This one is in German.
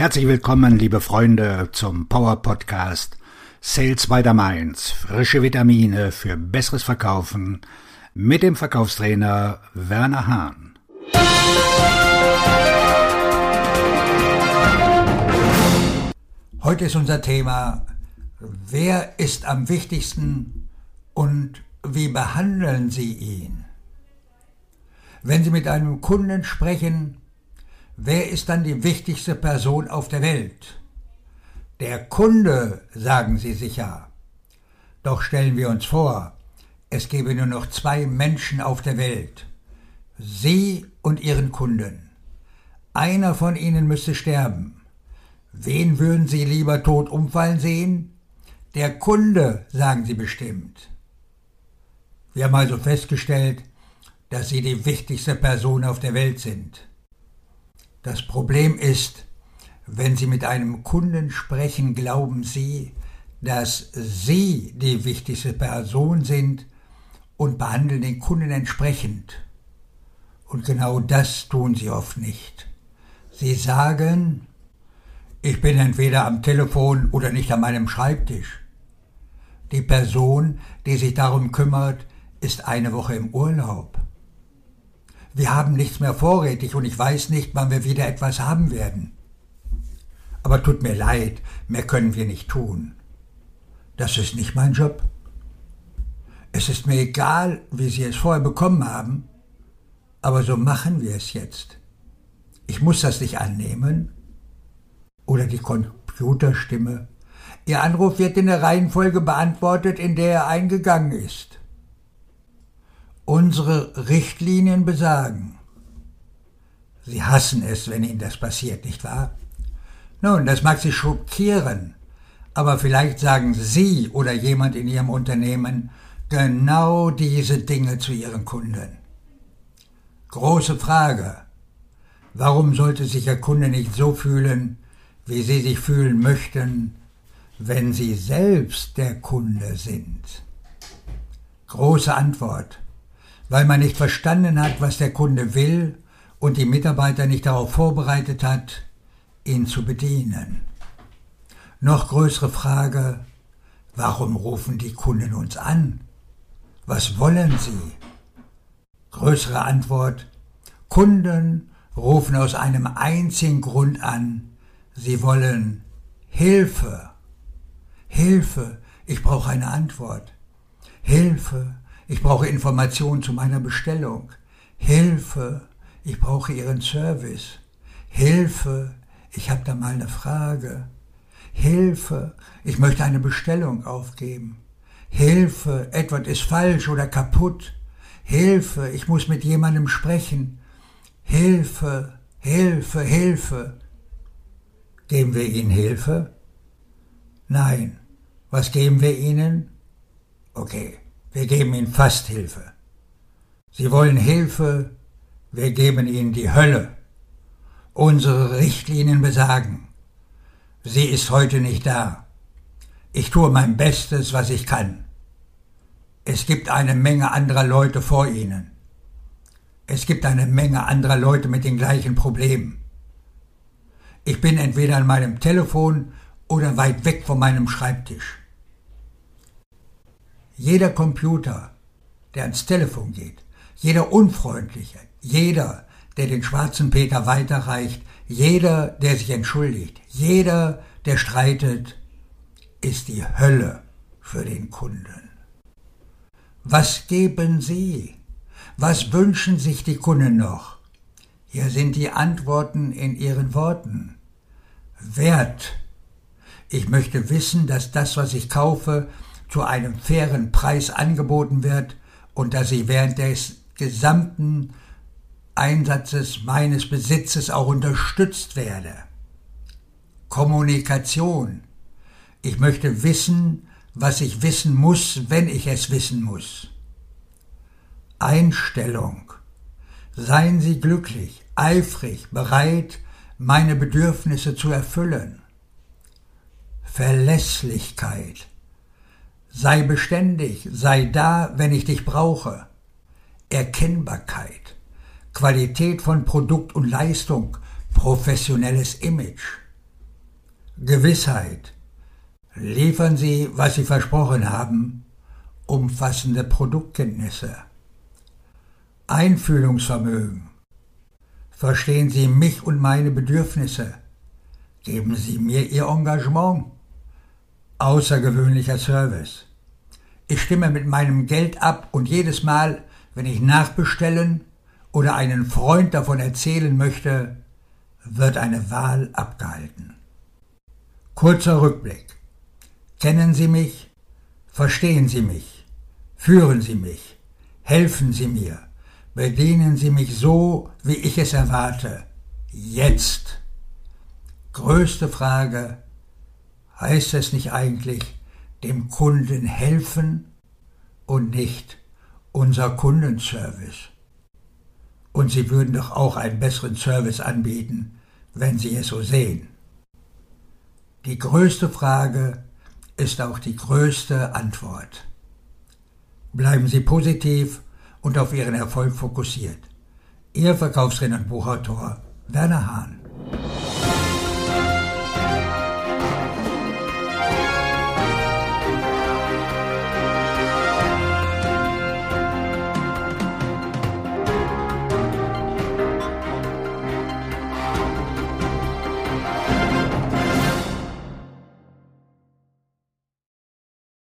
Herzlich willkommen, liebe Freunde, zum Power Podcast Sales by the Mainz. Frische Vitamine für besseres Verkaufen mit dem Verkaufstrainer Werner Hahn. Heute ist unser Thema: Wer ist am wichtigsten und wie behandeln Sie ihn? Wenn Sie mit einem Kunden sprechen, wer ist dann die wichtigste Person auf der Welt? Der Kunde, sagen Sie sicher. Doch stellen wir uns vor, es gäbe nur noch 2 Menschen auf der Welt. Sie und Ihren Kunden. Einer von ihnen müsste sterben. Wen würden Sie lieber tot umfallen sehen? Der Kunde, sagen Sie bestimmt. Wir haben also festgestellt, dass Sie die wichtigste Person auf der Welt sind. Das Problem ist, wenn Sie mit einem Kunden sprechen, glauben Sie, dass Sie die wichtigste Person sind und behandeln den Kunden entsprechend. Und genau das tun Sie oft nicht. Sie sagen: Ich bin entweder am Telefon oder nicht an meinem Schreibtisch. Die Person, die sich darum kümmert, ist eine Woche im Urlaub. Wir haben nichts mehr vorrätig und ich weiß nicht, wann wir wieder etwas haben werden. Aber tut mir leid, mehr können wir nicht tun. Das ist nicht mein Job. Es ist mir egal, wie Sie es vorher bekommen haben, aber so machen wir es jetzt. Ich muss das nicht annehmen. Oder die Computerstimme: Ihr Anruf wird in der Reihenfolge beantwortet, in der er eingegangen ist. Unsere Richtlinien besagen. Sie hassen es, wenn Ihnen das passiert, nicht wahr? Nun, das mag Sie schockieren, aber vielleicht sagen Sie oder jemand in Ihrem Unternehmen genau diese Dinge zu Ihren Kunden. Große Frage: Warum sollte sich Ihr Kunde nicht so fühlen, wie Sie sich fühlen möchten, wenn Sie selbst der Kunde sind? Große Antwort: Weil man nicht verstanden hat, was der Kunde will und die Mitarbeiter nicht darauf vorbereitet hat, ihn zu bedienen. Noch größere Frage: Warum rufen die Kunden uns an? Was wollen sie? Größere Antwort: Kunden rufen aus einem einzigen Grund an: Sie wollen Hilfe. Hilfe, ich brauche eine Antwort. Hilfe, ich brauche Informationen zu meiner Bestellung. Hilfe, ich brauche Ihren Service. Hilfe, ich habe da mal eine Frage. Hilfe, ich möchte eine Bestellung aufgeben. Hilfe, etwas ist falsch oder kaputt. Hilfe, ich muss mit jemandem sprechen. Hilfe, Hilfe, Hilfe. Geben wir Ihnen Hilfe? Nein. Was geben wir Ihnen? Okay. Wir geben Ihnen fast Hilfe. Sie wollen Hilfe, wir geben Ihnen die Hölle. Unsere Richtlinien besagen: Sie ist heute nicht da. Ich tue mein Bestes, was ich kann. Es gibt eine Menge anderer Leute vor Ihnen. Es gibt eine Menge anderer Leute mit den gleichen Problemen. Ich bin entweder an meinem Telefon oder weit weg von meinem Schreibtisch. Jeder Computer, der ans Telefon geht, jeder Unfreundliche, jeder, der den schwarzen Peter weiterreicht, jeder, der sich entschuldigt, jeder, der streitet, ist die Hölle für den Kunden. Was geben Sie? Was wünschen sich die Kunden noch? Hier sind die Antworten in Ihren Worten. Wert. Ich möchte wissen, dass das, was ich kaufe, zu einem fairen Preis angeboten wird und dass ich während des gesamten Einsatzes meines Besitzes auch unterstützt werde. Kommunikation. Ich möchte wissen, was ich wissen muss, wenn ich es wissen muss. Einstellung. Seien Sie glücklich, eifrig, bereit, meine Bedürfnisse zu erfüllen. Verlässlichkeit. Sei beständig, sei da, wenn ich dich brauche. Erkennbarkeit, Qualität von Produkt und Leistung, professionelles Image. Gewissheit. Liefern Sie, was Sie versprochen haben, umfassende Produktkenntnisse. Einfühlungsvermögen. Verstehen Sie mich und meine Bedürfnisse. Geben Sie mir Ihr Engagement. Außergewöhnlicher Service. Ich stimme mit meinem Geld ab und jedes Mal, wenn ich nachbestellen oder einen Freund davon erzählen möchte, wird eine Wahl abgehalten. Kurzer Rückblick. Kennen Sie mich? Verstehen Sie mich? Führen Sie mich? Helfen Sie mir? Bedienen Sie mich so, wie ich es erwarte. Jetzt. Größte Frage. Heißt es nicht eigentlich, dem Kunden helfen und nicht unser Kundenservice? Und Sie würden doch auch einen besseren Service anbieten, wenn Sie es so sehen. Die größte Frage ist auch die größte Antwort. Bleiben Sie positiv und auf Ihren Erfolg fokussiert. Ihr Verkaufstrainer und Buchautor Werner Hahn.